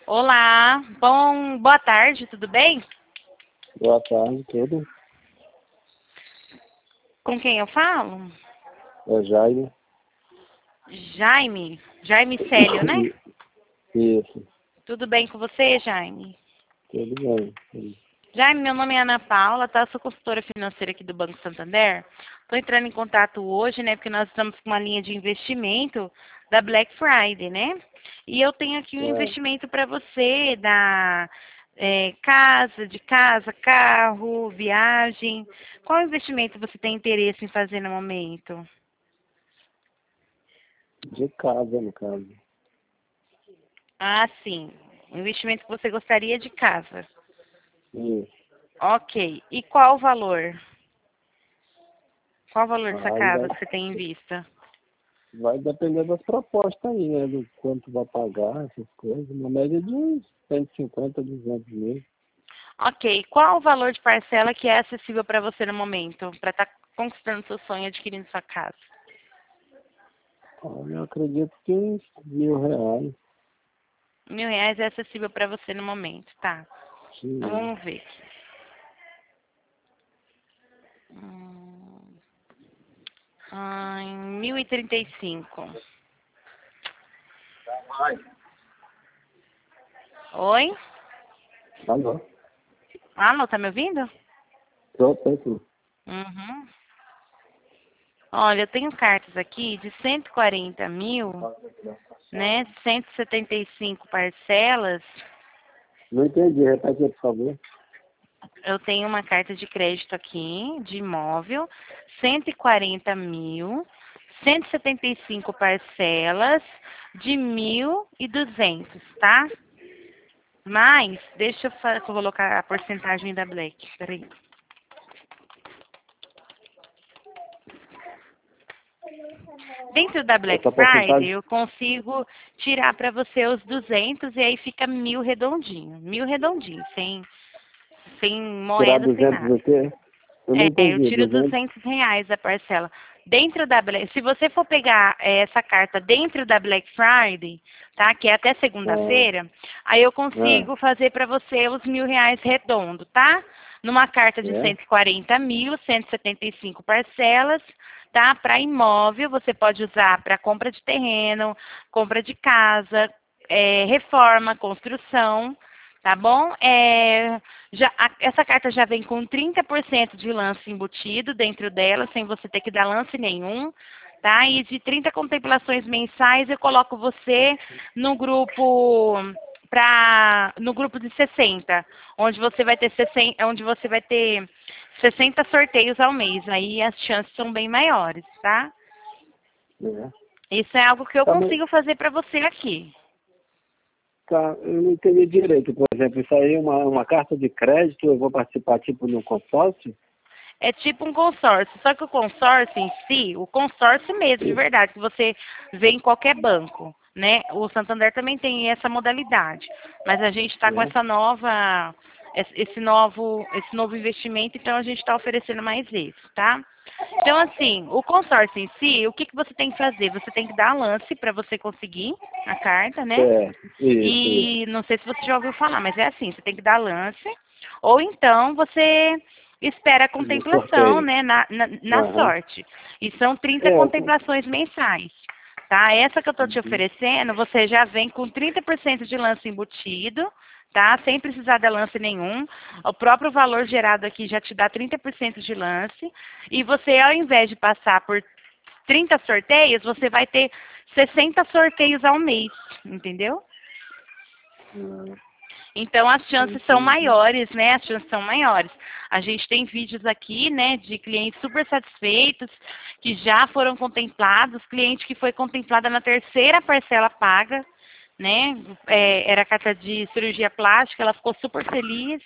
Olá, boa tarde, tudo bem? Boa tarde, tudo. Com quem eu falo? É Jaime. Jaime Célio, né? Isso, Tudo bem com você, Jaime? tudo bem. Jaime, meu nome é Ana Paula, tá? Sou consultora financeira aqui do Banco Santander. Estou entrando em contato hoje, né? Porque nós estamos com uma linha de investimento da Black Friday, né? E eu tenho aqui um É, investimento para você da casa, carro, viagem. Qual investimento você tem interesse em fazer no momento? de casa, no caso. Ah, sim. O investimento que você gostaria de casa. Isso. Ok. E qual o valor? Qual o valor dessa Aí casa vai, que você tem em vista? vai depender das propostas aí, né? Do quanto vai pagar, essas coisas. Uma média de uns 150, 200 mil. Ok. Qual o valor de parcela que é acessível para você no momento, para estar conquistando seu sonho adquirindo sua casa? Olha, eu acredito que uns R$ 1.000. R$ 1.000 é acessível para você no momento, tá? Então Sim. vamos ver. Hum, em 1035. Oi? Alô? Alô, tá me ouvindo? Tô sim. Uhum. Olha, eu tenho cartas aqui de 140 mil, né? 175 parcelas. Não entendi, repete aí, por favor. Eu tenho uma carta de crédito aqui, de imóvel, 140 mil, 175 parcelas de 1.200, tá? Mas, deixa eu colocar a porcentagem da Black, peraí. Dentro da Black Essa Friday, porcentagem eu consigo tirar para você os 200 e aí fica 1.000 redondinho. 1.000 redondinho, sem tirar moeda, sem 200 nada. o quê? Eu não É, eu entendi, tiro 200. R$ 200 a parcela. Dentro da Black, se você for pegar essa carta dentro da Black Friday, tá? Que é até Ah, segunda-feira, aí eu ah, consigo fazer para você os R$ 1.000 redondo, tá? Numa carta de é? 140 mil, 175 parcelas, tá? Para imóvel, você pode usar para compra de terreno, compra de casa, reforma, construção, tá bom? Essa carta já vem com 30% de lance embutido dentro dela, sem você ter que dar lance nenhum, tá? E de 30 contemplações mensais, eu coloco você no grupo no grupo de 60, onde você vai ter 60 sorteios ao mês. Aí as chances são bem maiores, tá? É. Isso é algo que eu Tá, mas, consigo fazer para você aqui. tá, eu não entendi direito. Por exemplo, isso aí é uma carta de crédito, eu vou participar tipo no consórcio? É tipo um consórcio, só que o consórcio em si, o consórcio mesmo, de verdade, que você vê em qualquer banco, né? O Santander também tem essa modalidade, mas a gente está com É. essa esse novo investimento, então a gente está oferecendo mais esse, tá? Então, assim, o consórcio em si, o que que você tem que fazer? Você tem que dar lance para você conseguir a carta, né? Certo, isso. E não sei se você já ouviu falar, mas é assim, você tem que dar lance, ou então você espera a No contemplação, sorteio. né, na Aham. sorte. E são 30 É, contemplações mensais. Tá? Essa que eu estou te uhum. oferecendo, você já vem com 30% de lance embutido, tá? Sem precisar de lance nenhum. O próprio valor gerado aqui já te dá 30% de lance. E você, ao invés de passar por 30 sorteios, você vai ter 60 sorteios ao mês, entendeu? Ah, Então as chances são entendi. maiores, né? As chances são maiores. A gente tem vídeos aqui, né, de clientes super satisfeitos, que já foram contemplados, cliente que foi contemplada na terceira parcela paga, né? Era carta de cirurgia plástica, ela ficou super feliz.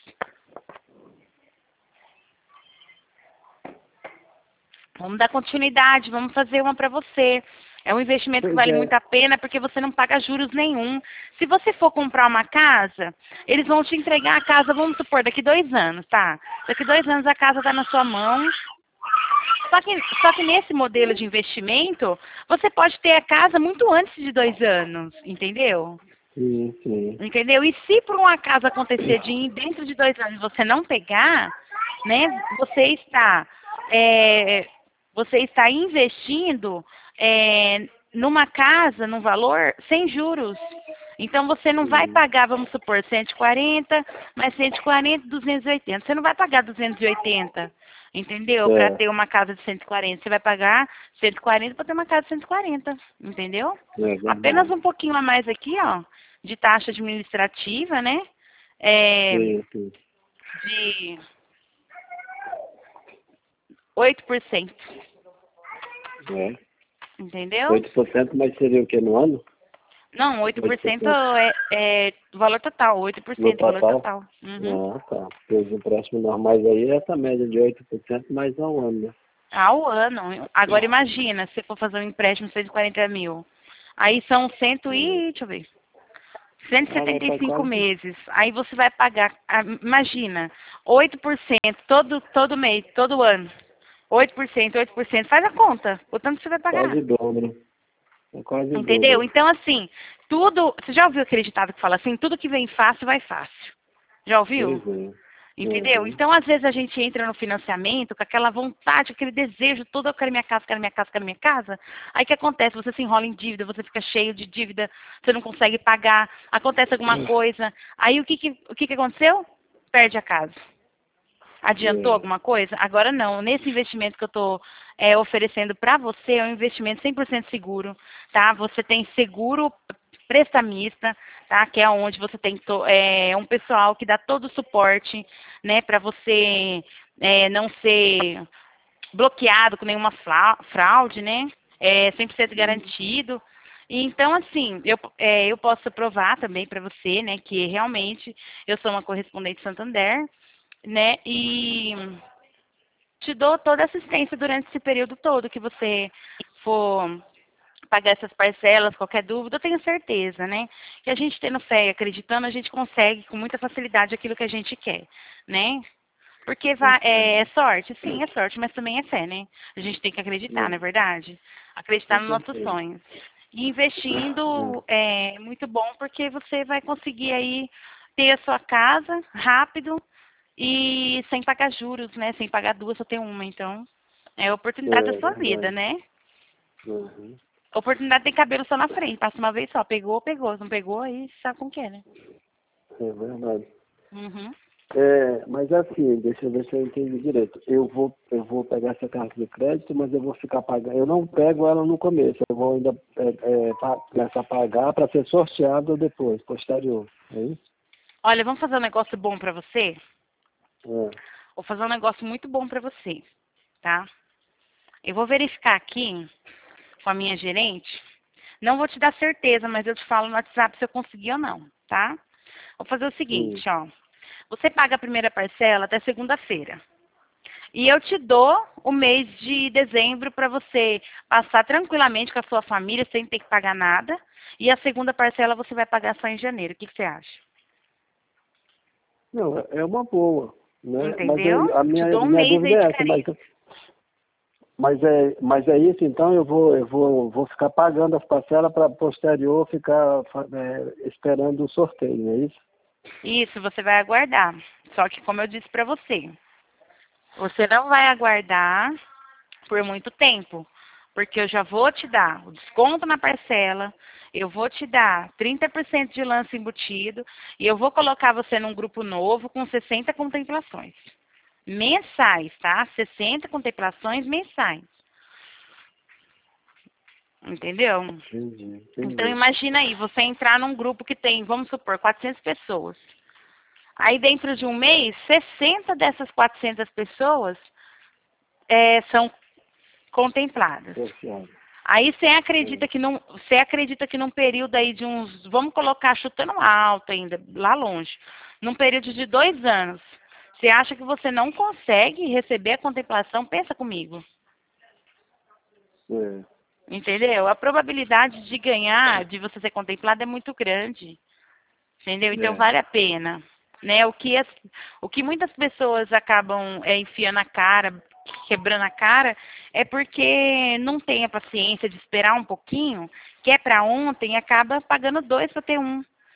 Vamos dar continuidade, vamos fazer uma para você. É um investimento que Pois vale é, muito a pena porque você não paga juros nenhum. Se você for comprar uma casa, eles vão te entregar a casa, vamos supor, daqui 2 anos, tá? Daqui 2 anos a casa está na sua mão. Só que nesse modelo de investimento, você pode ter a casa muito antes de 2 anos, entendeu? Sim, sim. Entendeu? E se por um acaso acontecer dentro de 2 anos você não pegar, né, é, você está investindo numa casa, num valor sem juros. Então você não vai Uhum. pagar, vamos supor, 140, mais 140, 280. Você não vai pagar 280, entendeu? Para É, ter uma casa de 140. Você vai pagar 140 para ter uma casa de 140, entendeu? é Apenas verdade. um pouquinho a mais aqui, ó, de taxa administrativa, né? É, Sim, sim. de 8%, É. entendeu? 8%, mas seria o que no ano? Não, 8% 8% é valor total, no 8% valor total? total. Uhum. Ah, tá. Porque os empréstimos normais aí é essa média de 8% mais ao ano, né? Ao ano. Agora imagina, se for fazer um empréstimo de 140 mil. Aí são deixa eu ver, cento e Ah, vai setenta e para cinco quase. meses. Aí você vai pagar, imagina, 8% todo mês, todo ano. 8%, faz a conta, o tanto que você vai pagar. Quase o dobro. É quase o Entendeu? dobro. Então, assim, tudo. Você já ouviu aquele ditado que fala assim: tudo que vem fácil, vai fácil? Já ouviu? Pois é. Entendeu? Uhum. Então, às vezes, a gente entra no financiamento com aquela vontade, aquele desejo todo: eu quero minha casa, quero minha casa, quero minha casa. Aí o que acontece? Você se enrola em dívida, você fica cheio de dívida, você não consegue pagar, acontece alguma coisa. Aí o que aconteceu? Perde a casa. Adiantou É. alguma coisa? Agora não. Nesse investimento que eu estou oferecendo para você, é um investimento 100% seguro, tá? Você tem seguro prestamista, tá? Que é onde você tem um pessoal que dá todo o suporte, né? Para você não ser bloqueado com nenhuma fraude, né? É 100% Uhum. garantido. E então, assim, eu posso provar também para você, né, que realmente eu sou uma correspondente Santander, né? E te dou toda a assistência durante esse período todo que você for pagar essas parcelas, qualquer dúvida, eu tenho certeza, né? Que a gente tendo fé e acreditando, a gente consegue com muita facilidade aquilo que a gente quer, né? Porque Com é certeza. sorte, sim, é sorte, mas também é fé, né? A gente tem que acreditar, não é É, verdade? Acreditar com nos nossos certeza. sonhos. E É. investindo é muito bom porque você vai conseguir aí ter a sua casa rápido e sem pagar juros, né? Sem pagar duas, só ter uma. Então, é a oportunidade da É sua vida, verdade. né? Uhum. Oportunidade tem cabelo só na frente. Passa uma vez só. Pegou, pegou. Não pegou, aí sabe como que é, né? É verdade. Uhum. É, mas assim, deixa eu ver se eu entendi direito. Eu vou pegar essa carta de crédito, mas eu vou ficar pagando. Eu não pego ela no começo, eu vou ainda começar a pagar para ser sorteado depois, posterior. É isso? Olha, vamos fazer um negócio bom pra você? É. Vou fazer um negócio muito bom pra você, tá? Eu vou verificar aqui com a minha gerente. Não vou te dar certeza, mas eu te falo no WhatsApp se eu conseguir ou não, tá? Vou fazer o Sim. seguinte, ó. Você paga a primeira parcela até segunda-feira. E eu te dou o mês de dezembro para você passar tranquilamente com a sua família, sem ter que pagar nada. E a segunda parcela você vai pagar só em janeiro. O que você acha? Não, é uma boa, né? Mas Entendeu? a Te minha, dou um minha mês dúvida aí de é essa, carência. mas é isso, então eu vou ficar pagando as parcelas para posterior ficar esperando o sorteio, não é isso? Isso, você vai aguardar. Só que, como eu disse para você, você não vai aguardar por muito tempo, porque eu já vou te dar o desconto na parcela, eu vou te dar 30% de lance embutido e eu vou colocar você num grupo novo com 60 contemplações mensais, tá? 60 contemplações mensais, entendeu? Entendi, Então entendi. imagina aí, você entrar num grupo que tem, vamos supor, 400 pessoas. Aí dentro de um mês, 60 dessas 400 pessoas são contempladas. Sorteado. Aí É. você acredita que num período aí de uns, vamos colocar chutando alto ainda, lá longe, num período de 2 anos, você acha que você não consegue receber a contemplação? Pensa comigo, É. entendeu? A probabilidade de ganhar, de você ser contemplado é muito grande, entendeu? Então É. vale a pena, né? O que muitas pessoas acabam enfiando a cara, quebrando a cara, é porque não tem a paciência de esperar um pouquinho, quer para ontem e acaba pagando dois para ter um.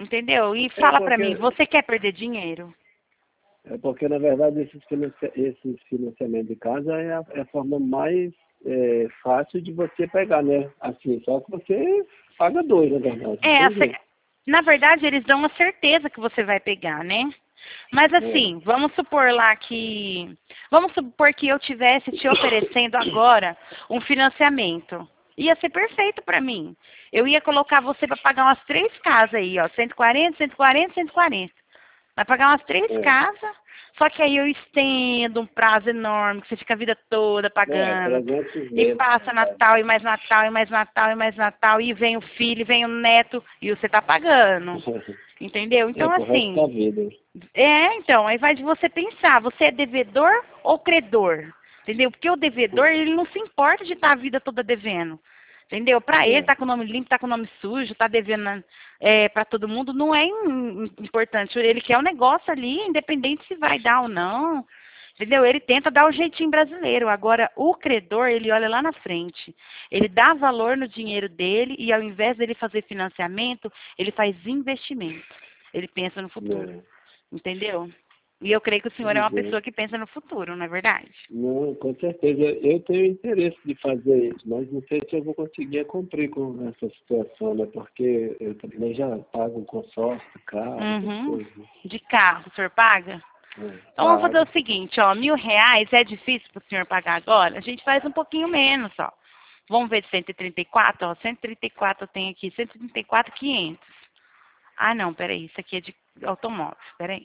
Entendeu? E É fala pra mim, porque, você quer perder dinheiro? na verdade, esses financiamentos de casa é a forma mais fácil de você pegar, né? Assim, só que você paga dois, na verdade, não É, tem jeito. na verdade, eles dão a certeza que você vai pegar, né? Mas É, assim, vamos supor lá que. Vamos supor que eu tivesse te oferecendo agora um financiamento. Ia ser perfeito para mim. Eu ia colocar você para pagar umas 3 casas aí, ó. 140, 140, 140. Vai pagar umas três é. casas, só que aí eu estendo um prazo enorme, que você fica a vida toda É, pagando. 300 E meses, na passa verdade. Natal, e mais Natal, e mais Natal, e mais Natal, e vem o filho, e vem o neto, e você tá pagando. Entendeu? É, Então, pro resto da assim, vida. então, aí vai de você pensar, você é devedor ou credor? Entendeu? Porque o devedor, ele não se importa de estar a vida toda devendo. Entendeu? Para ele, É, tá com o nome limpo, tá com o nome sujo, tá devendo para todo mundo, não é importante. Ele quer o negócio ali, independente se vai dar ou não. Entendeu? Ele tenta dar o jeitinho brasileiro. Agora, o credor, ele olha lá na frente. Ele dá valor no dinheiro dele e, ao invés dele fazer financiamento, ele faz investimento. Ele pensa no futuro. né? Entendeu? E eu creio que o senhor é Pois uma é. pessoa que pensa no futuro, não é verdade? Não, com certeza. Eu tenho interesse de fazer isso, mas não sei se eu vou conseguir cumprir com essa situação, né? Porque eu também já pago um consórcio, carro, essas Uhum. coisas, né? De carro, o senhor paga? Então vamos fazer Pago. o seguinte, ó, R$ 1.000 é difícil para o senhor pagar agora? A gente faz um pouquinho menos, ó. Vamos ver de 134, ó, 134 eu tenho aqui, 134.500. Ah, não, peraí, isso aqui é de automóvel, peraí.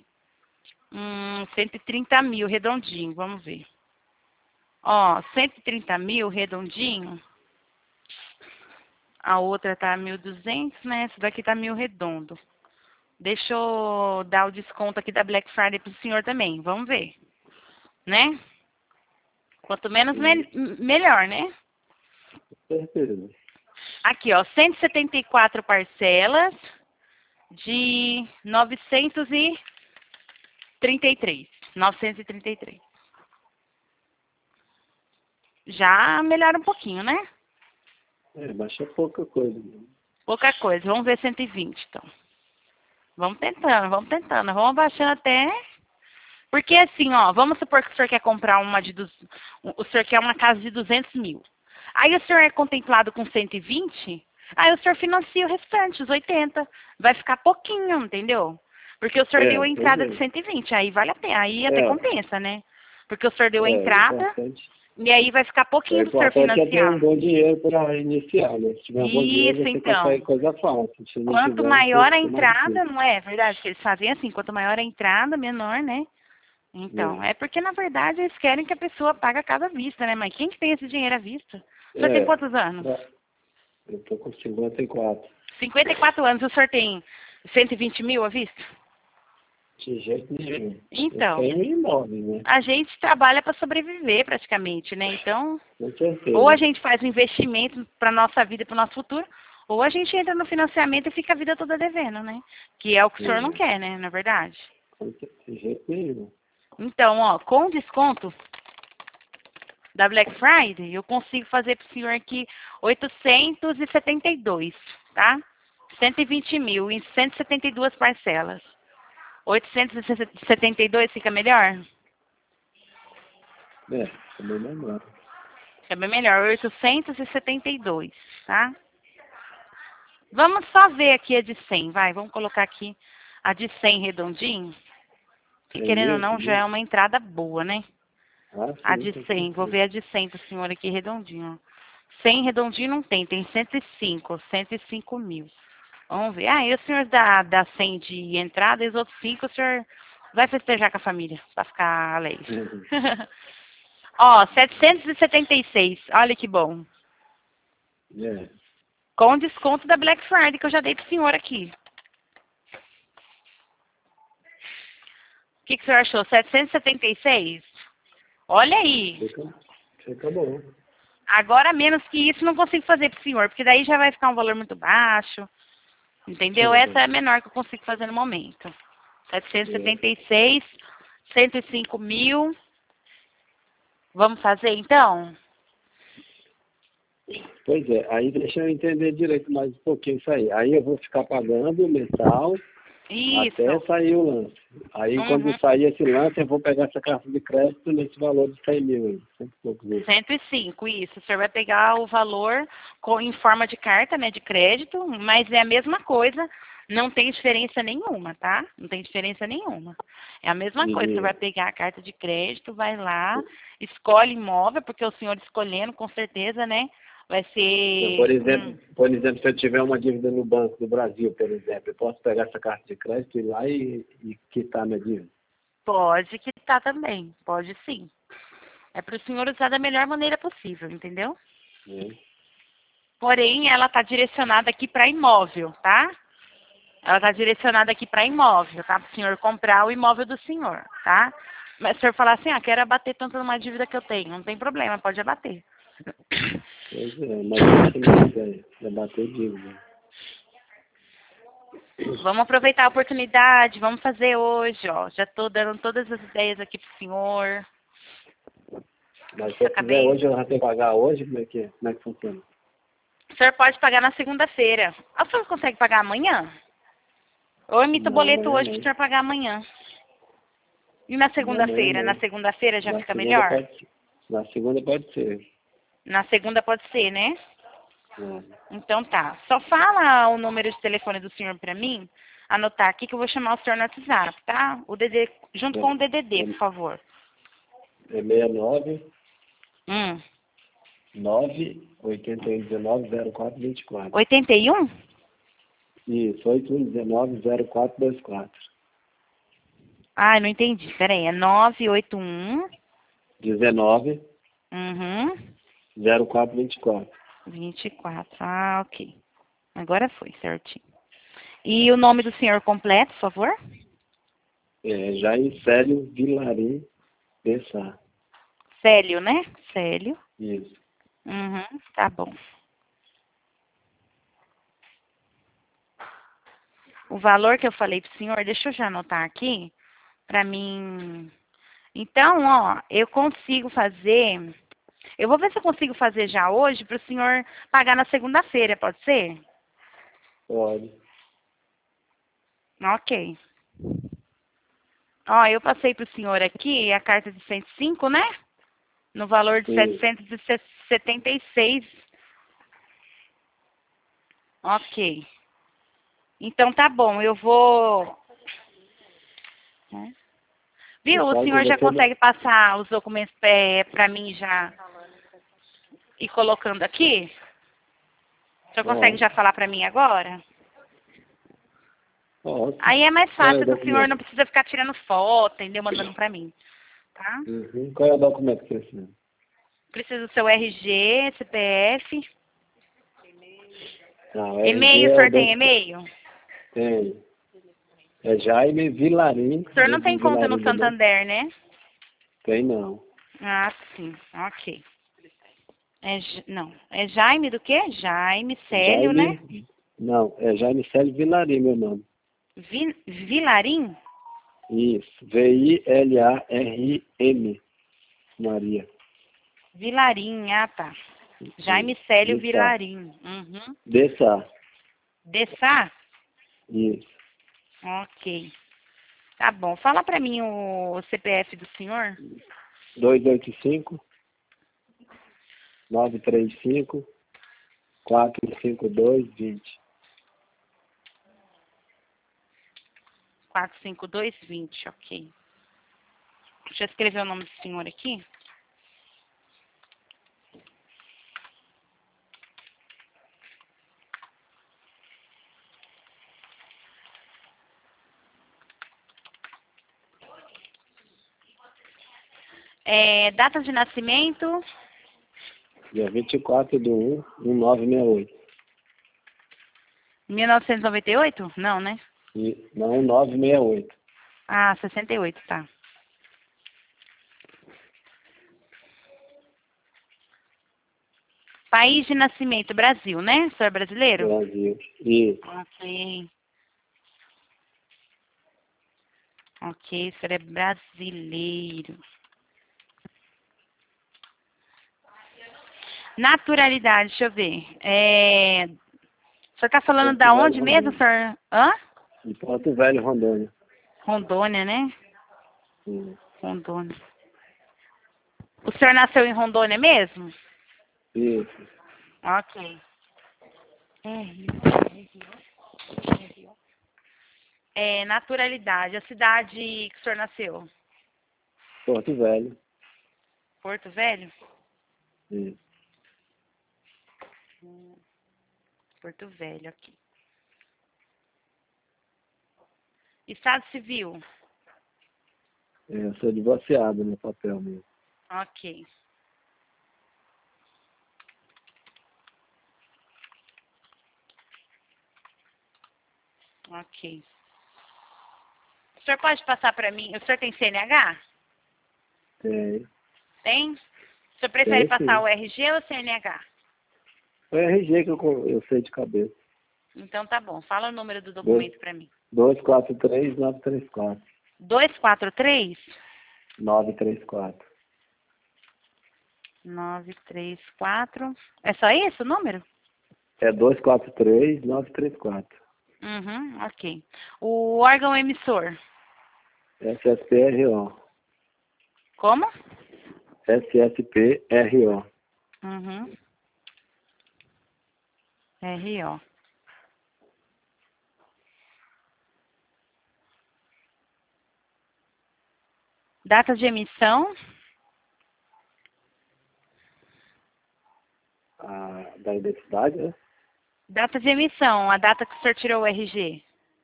130 mil, redondinho, vamos ver. Ó, 130 mil, redondinho. A outra tá 1.200, né? Essa daqui tá 1.000 redondo. Deixa eu dar o desconto aqui da Black Friday pro senhor também, vamos ver, né? Quanto menos, Sim, melhor, né? com certeza. Aqui, ó, 174 parcelas de 933. 933. Já melhora um pouquinho, né? É, mas é pouca coisa, né? Pouca coisa. Vamos ver 120, então. Vamos tentando, vamos tentando. Vamos abaixando até. Porque assim, ó, vamos supor que o senhor quer comprar o senhor quer uma casa de 200 mil. Aí o senhor é contemplado com 120, aí o senhor financia o restante, os 80. Vai ficar pouquinho, entendeu? Porque o senhor deu É, a pois entrada de é. 120, aí vale a pena, aí até É, compensa, né? Porque o senhor deu a é entrada importante. e aí vai ficar É pouquinho do senhor importante é ter um financiar. bom dinheiro para iniciar, né? Se tiver um bom dinheiro, Isso, você então. consegue coisa fácil. Se não Quanto tiver, maior a fica mais entrada, difícil. não é verdade que eles fazem assim, quanto maior a entrada, menor, né? Então, Né? é porque na verdade eles querem que a pessoa pague a cada vista, né? Mas quem que tem esse dinheiro à vista? O senhor tem É, quantos anos? eu tô com 54. 54 anos, o senhor tem 120 mil à vista? De jeito nenhum. Eu Então, tenho imóvel, né? a gente trabalha para sobreviver praticamente, né? Então, Com ou a certeza. gente faz um investimento para nossa vida e para o nosso futuro, ou a gente entra no financiamento e fica a vida toda devendo, né? Que é o que o senhor não É, quer, né? Na verdade. de jeito nenhum. Então, ó, com desconto da Black Friday, eu consigo fazer para o senhor aqui 872, tá? 120 mil em 172 parcelas. 872 fica melhor? É, também melhor. Fica bem melhor, 872, tá? Vamos só ver aqui a de 100, vai, vamos colocar aqui a de 100 redondinho, que 100 querendo ou mil, não já né? é uma entrada boa, né? Ah, A sim, de com 100, vou certeza. ver a de 100 pro senhor aqui redondinho. 100 redondinho não tem, tem 105 mil. Vamos ver. Ah, e o senhor dá 100 de entrada e os outros 5 o senhor vai festejar com a família, pra ficar alegre. Uhum. Ó, 776, olha que bom. É, Com desconto da Black Friday que eu já dei pro senhor aqui. O que o senhor achou? 776? Olha aí. fica, fica bom. Agora, menos que isso, não consigo fazer pro senhor, porque daí já vai ficar um valor muito baixo. Entendeu? Essa é a menor que eu consigo fazer no momento. É, 776, 105 mil. Vamos fazer então? Pois é, aí deixa eu entender direito mais um pouquinho isso aí. Aí eu vou ficar pagando mensal até Isso. sair o lance. Aí quando Uhum. sair esse lance, eu vou pegar essa carta de crédito nesse valor de 100 mil aí, 100 e poucos mil. 105, isso. O senhor vai pegar o valor em forma de carta, né, de crédito, mas é a mesma coisa, não tem diferença nenhuma, tá? Não tem diferença nenhuma. É a mesma coisa, você vai E, pegar a carta de crédito, vai lá, escolhe imóvel, porque o senhor escolhendo, com certeza, né, vai por ser exemplo, por exemplo, se eu tiver uma dívida no Banco do Brasil, por exemplo, eu posso pegar essa carta de crédito e ir lá e quitar minha dívida? pode quitar também, pode sim. É para o senhor usar da melhor maneira possível, entendeu? Né? Porém, ela está direcionada aqui para imóvel, tá? Ela está direcionada aqui para imóvel, tá? Para o senhor comprar o imóvel do senhor, tá? Mas se o senhor falar assim, ah, quero abater tanto numa dívida que eu tenho, não tem problema, pode abater. Pois é, mas essa não é a ideia, é bater dívida. Vamos aproveitar a oportunidade, vamos fazer hoje, ó. Já estou dando todas as ideias aqui pro senhor. Mas se eu quiser Acabei. hoje, eu já tenho que pagar hoje, como é que é? Como é que funciona? O senhor pode pagar na segunda-feira. Ah, o senhor consegue pagar amanhã? Ou emita o Não, boleto amanhã hoje para o não. senhor pagar amanhã. E na Não, amanhã segunda-feira? Na não. segunda-feira já Na fica segunda melhor? pode ser. Na segunda pode ser. Na segunda pode ser, né? É. Então tá. Só fala o número de telefone do senhor pra mim, anotar aqui que eu vou chamar o senhor no WhatsApp, tá? O DD, junto com o DDD, por favor. É 69 Hum. 9 81 19 0424. 81? Isso, 8119 0424. Ai, não entendi. Peraí, é 981. 19 Uhum. 0424. 24. Ah, ok. Agora foi, certinho. E o nome do senhor completo, por favor? É, Jair Célio Vilarim Bessar. Célio, né? Célio. Isso. Uhum, tá bom. O valor que eu falei pro senhor, deixa eu já anotar aqui, pra mim. Então, ó, eu consigo fazer. Eu vou ver se eu consigo fazer já hoje para o senhor pagar na segunda-feira, pode ser? Pode. Ok. Ó, eu passei para o senhor aqui a carta de 105, né? No valor de Isso. 776. Ok. Então tá bom, eu vou. Né? Você Viu? O pode, senhor já você, consegue passar os documentos para mim já e colocando aqui? O senhor consegue pode. já falar para mim agora? Pode. Aí é mais Qual é o fácil que o senhor não documento? precisa ficar tirando foto, entendeu? Mandando para mim, tá? Uhum. Qual é o documento que você precisa? Preciso do seu RG, CPF. Não, RG E-mail, o é o senhor tem documento. e-mail? Tem. É Jaime Vilarim, O senhor não de tem conta no Vilarim do Norte. Santander, né? Tem não. Ah, sim. Ok. Não. É Jaime do quê? Jaime Célio, né? Jaime, não, é Jaime Célio Vilarim, meu nome. Vilarim? Isso, Vilarim, Maria. Vilarim, ah, tá. Jaime Isso, Célio Dessá. Vilarim. Uhum. Dessá, Dessá? isso. Ok. Tá bom. Fala pra mim o CPF do senhor. 285 935 452 20. 45220, ok. Deixa eu escrever o nome do senhor aqui. Data de nascimento, Dia 24 de 1, 1968. 1998? Não, né? Não, 968. Ah, 68, tá. País de nascimento, Brasil, né? O senhor é brasileiro? Brasil. Isso. Ok. Ok, o senhor é brasileiro. Naturalidade, deixa eu ver. O senhor está falando Porto da Velho, onde mesmo, Rondônia. senhor? Hã? De Porto Velho, Rondônia. Rondônia, né? Sim. Rondônia. O senhor nasceu em Rondônia mesmo? Isso. Ok. Naturalidade. A cidade que o senhor nasceu? Porto Velho. Porto Velho? Isso. Porto Velho, aqui. Estado civil? Eu sou divorciado no papel mesmo. Ok. Ok. O senhor pode passar para mim? O senhor tem CNH? Tem. Tem? O senhor prefere Tem passar sim. o RG ou CNH? Foi RG que eu sei de cabeça. Então tá bom. Fala o número do documento para mim. 243-934. 243 934. 934. É só isso o número? É 243-934. Uhum, ok. O órgão emissor? SSPRO. Como? SSPRO. Uhum. RO. Data de emissão? Da identidade, né? Data de emissão, a data que o senhor tirou o RG.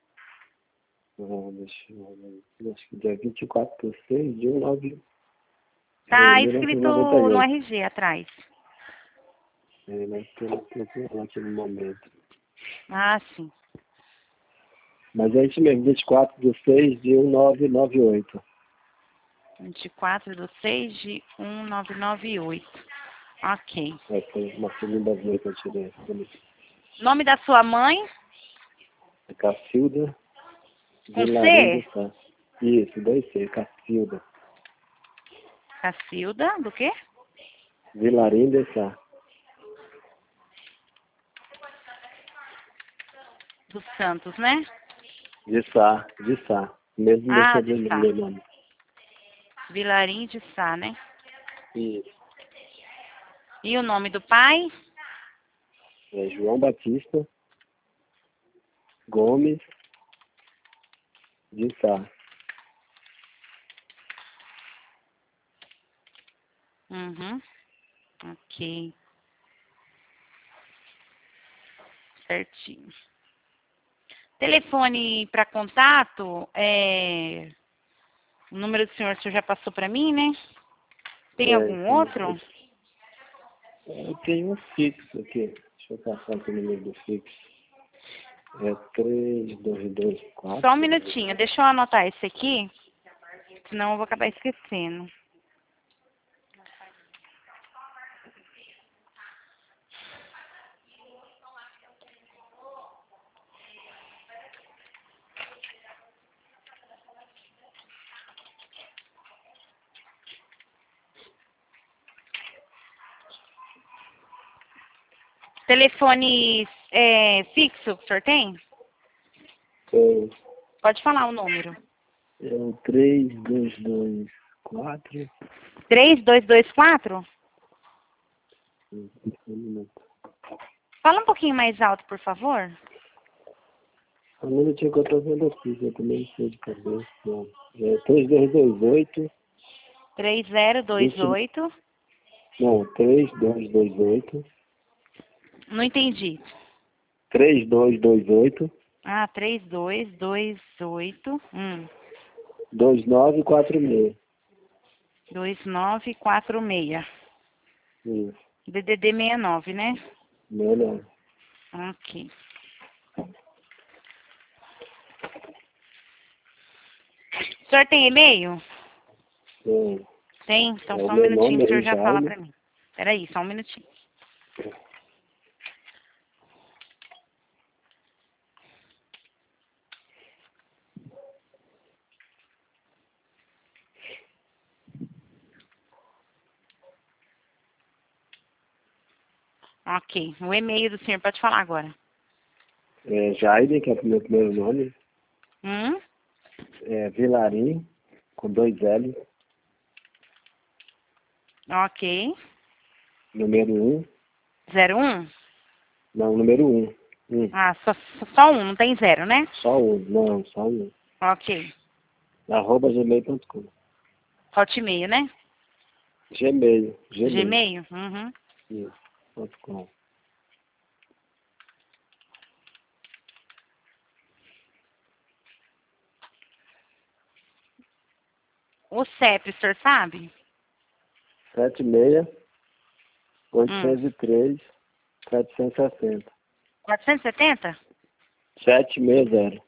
Deixa eu ver. Acho que dia 24/6 de Tá escrito no 1998. RG atrás. Nós temos que naquele momento. Ah, sim. Mas é isso mesmo, 24/6 de 1998. 24/6/1998. Ok. Foi uma segunda vez que eu tirei. Nome da sua mãe? Cacilda Com Vilarim C? de Sá. Isso, 2C, Cacilda. Cacilda, do quê? Vilarim de Sá. Dos Santos, né? De Sá, de Sá. Mesmo Ah, deixando de o Sá. meu nome. Vilarim de Sá, né? Isso. E o nome do pai? É João Batista Gomes de Sá. Uhum. Ok. Certinho. Telefone para contato, o número do senhor já passou para mim, né? Tem algum outro? Eu tenho um fixo aqui. Deixa eu passar aqui no meio do fixo. É 3224. Só um minutinho, deixa eu anotar esse aqui, senão eu vou acabar esquecendo. Telefone fixo que o senhor tem? Tem. Pode falar o número. É o 3224. 3224? Um minuto. Fala um pouquinho mais alto, por favor. Um minutinho que eu tô vendo aqui, que eu também não sei de cabeça. Não. É 3228. 3028. Não, 3228. Não entendi. 3228. Ah, 3228. 2946. 2946. Isso. DDD 69, né? Não, não. Ok. O senhor tem e-mail? Tem. Tem? Então É o só um meu minutinho nome que o senhor é já fala Jaime. pra mim. Peraí, só um minutinho. Ok. O e-mail do senhor, pode falar agora. É Jaime, que é o meu primeiro nome. Hum? É Vilarim, com 2 L. Ok. Número 1. 01? Não, número 1. Ah, só um, não tem 0, né? Só um. Não, só um. Ok. @gmail.com. Hotmail, né? Gmail. Gmail? Uhum. Isso, .com. O CEP, o senhor sabe? 76 803 760. 470? 760.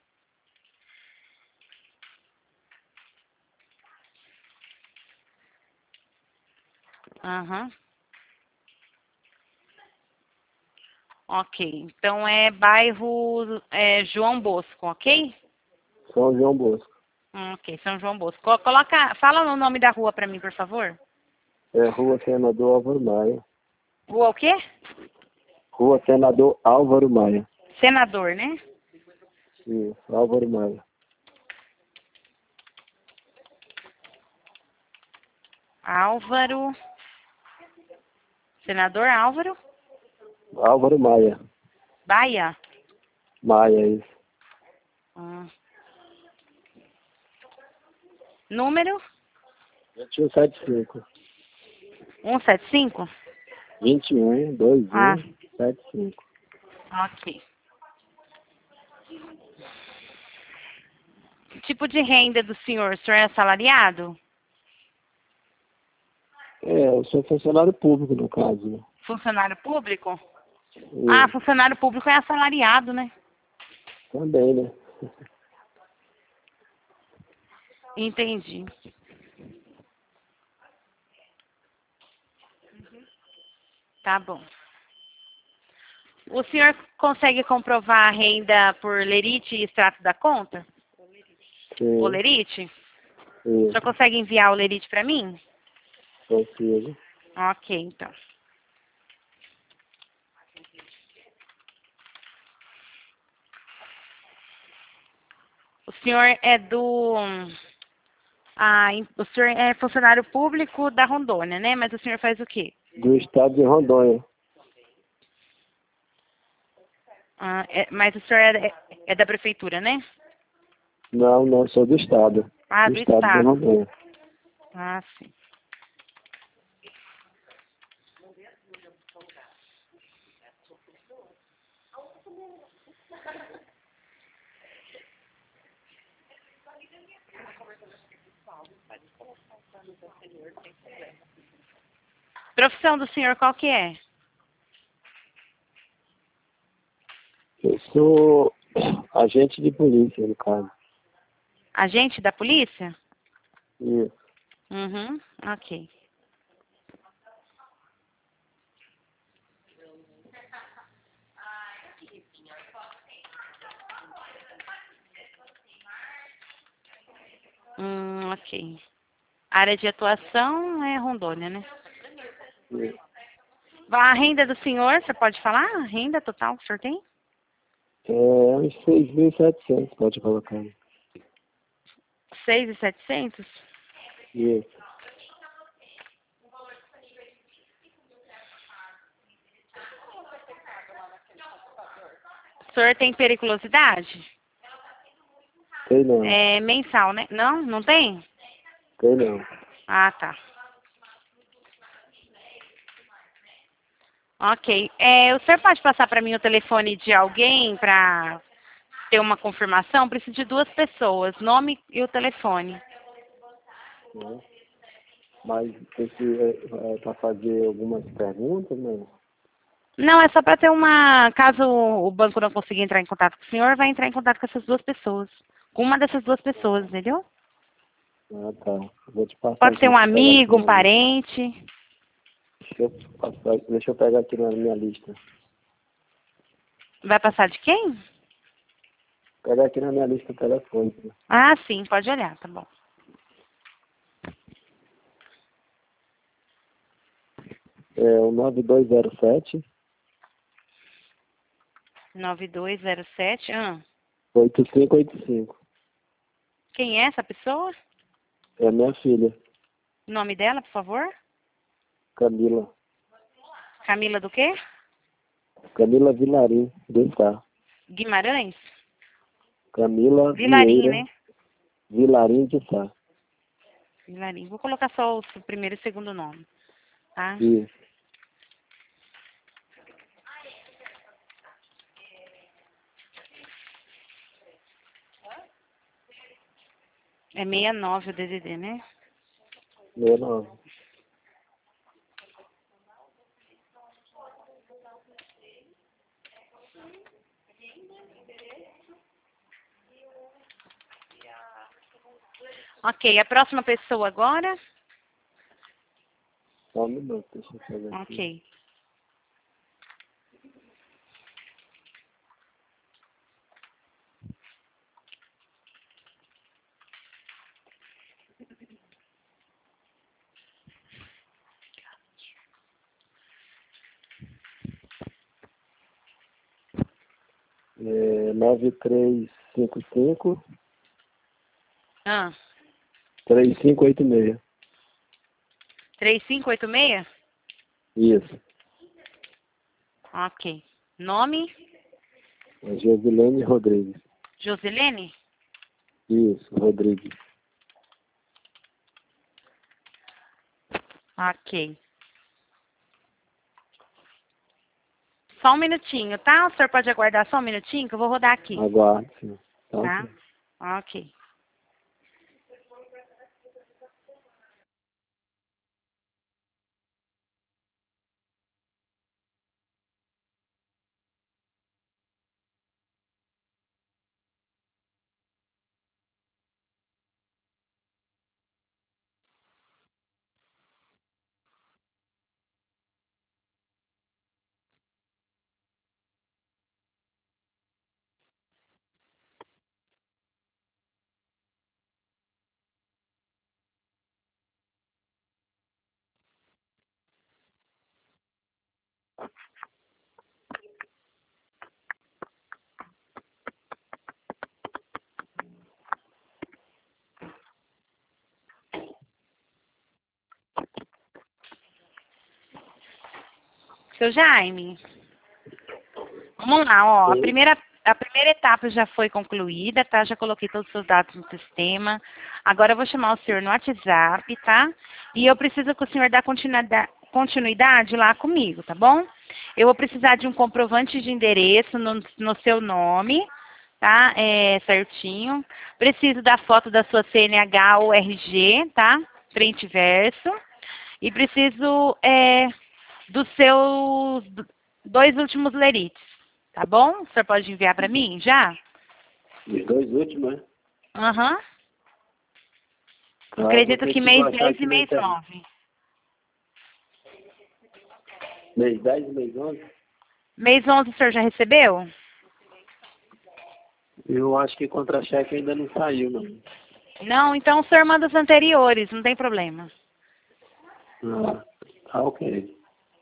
Aham. Ok. Então é bairro João Bosco, ok? São João Bosco. Ok, São João Bosco. Fala o nome da rua para mim, por favor. É Rua Senador Álvaro Maia. Rua o quê? Rua Senador Álvaro Maia. Senador, né? Isso, Álvaro Maia. Álvaro. Senador Álvaro Álvaro Maia. Baia. Maia, isso. Hum. Número 2175. 175? 21 Ah, 21 75. ok. Que tipo de renda do senhor? O senhor é assalariado? É, eu sou funcionário público, no caso, né? Funcionário público? Ah, E funcionário público é assalariado, né? também, né? Entendi. Tá bom. O senhor consegue comprovar a renda por lerite e extrato da conta? O Sim, lerite? O senhor isso, consegue enviar o lerite para mim? consigo. Ok, então. O senhor é o senhor é funcionário público da Rondônia, né? Mas o senhor faz o quê? Do estado de Rondônia. Mas o senhor é da prefeitura, né? Não, não, sou do estado. Ah, Do do estado de estado. Rondônia. Ah, sim. Profissão do senhor qual que é? Eu sou agente de polícia, no caso. Agente da polícia? Isso. Uhum, ok. Ok. Área de atuação é Rondônia, né? Isso. A renda do senhor, você pode falar? A renda total que o senhor tem? É uns 6.700, pode colocar. 6.700? Isso. O senhor tem periculosidade? Tem não. É mensal, né? Não? Não tem? Tem não. Ah, tá. Ok. O senhor pode passar para mim o telefone de alguém para ter uma confirmação? Preciso de 2 pessoas, nome e o telefone. Né? Mas esse é para fazer algumas perguntas, né? Não, é só para ter uma... Caso o banco não consiga entrar em contato com o senhor, vai entrar em contato com essas 2 pessoas. Com uma dessas 2 pessoas, entendeu? Ah, tá. Vou te passar Pode aqui, ser um deixa eu pegar aqui amigo, um na lista. parente. Deixa eu pegar aqui na minha lista. Vai passar de quem? Pegar aqui na minha lista telefônica. Ah, sim, pode olhar, tá bom. É o 9207 9207. 8585. Quem é essa pessoa? É minha filha, O nome dela, por favor? Camila. Camila do quê? Camila Vilarim, de Sá. Guimarães? Camila Vilarim, Vieira né? Vilarim de Sá. Vilarim. Vou colocar só o primeiro e segundo nome, tá? Isso. É 69 o DDD, né? 69. Ok, a próxima pessoa agora? Só um minuto, deixa eu fazer aqui. Ok. É 9355 Ah, 3586. 3586? Isso. Ok. Nome? É Josilene Rodrigues. Josilene? Isso, Rodrigues. Ok. Só um minutinho, tá? O senhor pode aguardar só um minutinho que eu vou rodar aqui, Aguarde, sim. tá? Ok. Ok. Seu Jaime, vamos lá, ó. Sim. A primeira etapa já foi concluída, tá? Já coloquei todos os seus dados no sistema. Agora eu vou chamar o senhor no WhatsApp, tá? E eu preciso que o senhor dê continuidade lá comigo, tá bom? Eu vou precisar de um comprovante de endereço no seu nome, tá? Certinho. Preciso da foto da sua CNH ou RG, tá? Frente e verso. E preciso dos seus dois últimos lerites, tá bom? O senhor pode enviar para mim já? Os dois últimos, né? Aham. Ah, vou Acredito ter que que mês baixar 10 e aqui na mês internet. 9. Mês 10 e mês 11? Mês 11 o senhor já recebeu? Eu acho que contra-cheque ainda não saiu, não. Não? Então o senhor manda os anteriores, não tem problema. Ok.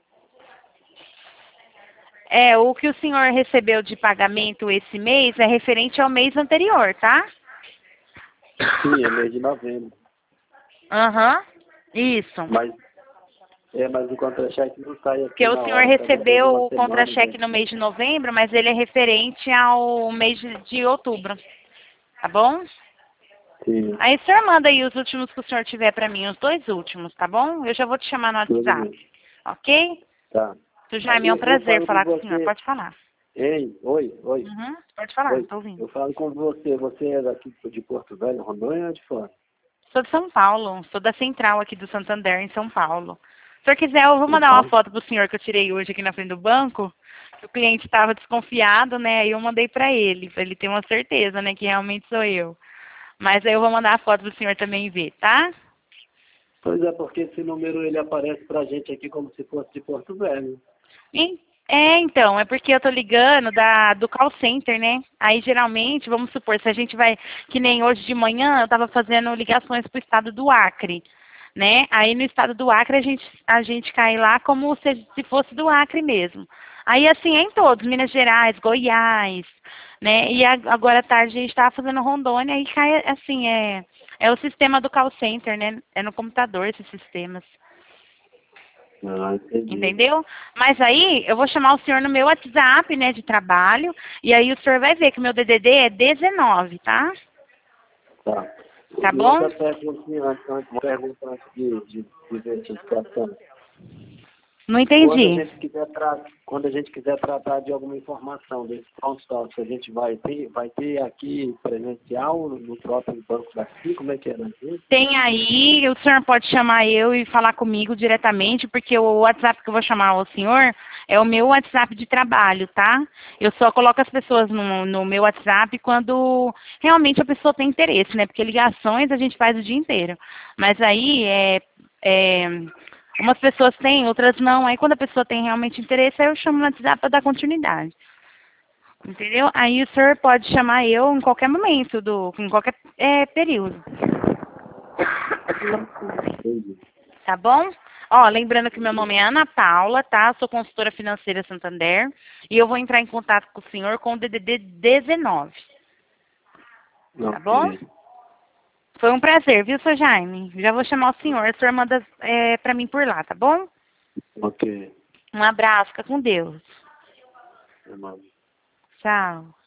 O que o senhor recebeu de pagamento esse mês é referente ao mês anterior, tá? Sim, é mês de novembro. Aham. Isso. Mas o contra-cheque não sai aqui Porque o na senhor hora, tá depois de recebeu uma o semana, contra-cheque né? no mês de novembro, mas ele é referente ao mês de outubro, tá bom? Sim, Aí o senhor manda aí os últimos que o senhor tiver para mim, os dois últimos, tá bom? Eu já vou te chamar no tudo WhatsApp, bem. ok? Tá. Seu Aí Jaime, é um eu prazer falo com falar com o senhor. você. Pode falar. Ei, oi, oi, Uhum, pode falar, oi. estou ouvindo. Eu falo com você. Você é daqui de Porto Velho, Rondônia ou de fora? Sou de São Paulo, sou da central aqui do Santander, em São Paulo. Se o senhor quiser, eu vou São mandar uma Paulo? foto pro senhor que eu tirei hoje aqui na frente do banco. Que o cliente estava desconfiado, né? Aí eu mandei para ele ter uma certeza, né, que realmente sou eu. Mas aí eu vou mandar a foto pro senhor também ver, tá? Pois é, porque esse número ele aparece pra gente aqui como se fosse de Porto Velho. Então, é porque eu tô ligando do call center, né? Aí, geralmente, vamos supor, se a gente vai, que nem hoje de manhã, eu tava fazendo ligações pro estado do Acre, né? Aí, no estado do Acre, a gente cai lá como se fosse do Acre mesmo. Aí, assim, é em todos, Minas Gerais, Goiás, né? E agora à tarde a gente estava fazendo Rondônia e cai, assim, é o sistema do call center, né? É no computador esses sistemas. Ah, entendi. Entendeu? Mas aí eu vou chamar o senhor no meu WhatsApp, né, de trabalho, e aí o senhor vai ver que o meu DDD é 19, tá? Tá. Tá E bom? outra perguntinha uma pergunta antes de identificação. Não Quando a entendi. gente quiser quando a gente quiser tratar de alguma informação desse consórcio, a gente vai ter aqui presencial no próprio banco daqui, como é que é? Tem aí, o senhor pode chamar eu e falar comigo diretamente, porque o WhatsApp que eu vou chamar o senhor é o meu WhatsApp de trabalho, tá? Eu só coloco as pessoas no meu WhatsApp quando realmente a pessoa tem interesse, né? Porque ligações a gente faz o dia inteiro. Mas aí, umas pessoas têm, outras não. Aí quando a pessoa tem realmente interesse, aí eu chamo no WhatsApp para dar continuidade. Entendeu? Aí o senhor pode chamar eu em qualquer momento, em qualquer período. Entendi. Tá bom? Ó, lembrando que meu nome é Ana Paula, tá? Sou consultora financeira Santander. E eu vou entrar em contato com o senhor com o DDD 19. Tá bom? Ok. Foi um prazer, viu, seu Jaime? Já vou chamar o senhor manda pra mim por lá, tá bom? Ok. Um abraço, fica com Deus. É mais. Tchau.